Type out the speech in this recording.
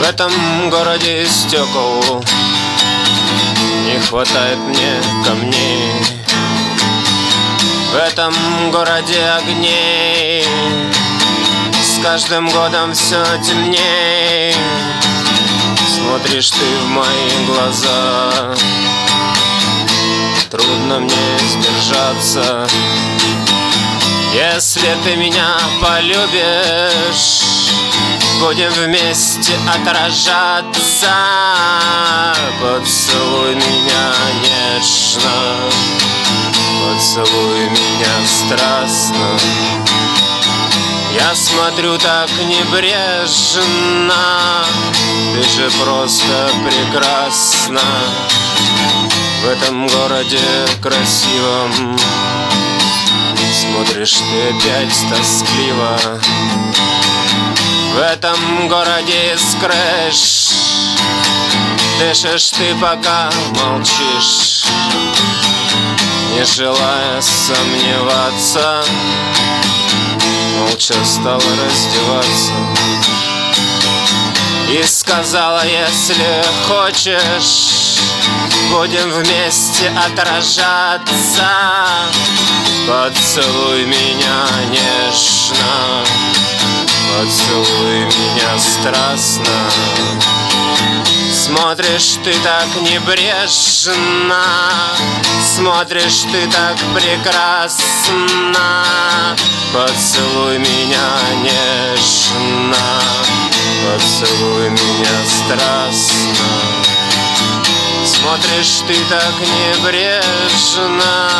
этом городе стекол не хватает мне камней. В этом городе огней с каждым годом все темней. Смотришь ты в мои глаза, трудно мне сдержаться. Если ты меня полюбишь, будем вместе отражаться. Поцелуй меня нежно, поцелуй меня страстно. Я смотрю так небрежно, ты же просто прекрасна. В этом городе красивом смотришь ты опять тоскливо. В этом городе скрэш, дышишь ты пока молчишь, не желая сомневаться, молча стала раздеваться и сказала: если хочешь, будем вместе отражаться. Поцелуй меня нежно, поцелуй меня страстно. Смотришь ты так небрежно, смотришь ты так прекрасно. Поцелуй меня нежно, поцелуй меня страстно. Смотришь ты так небрежно,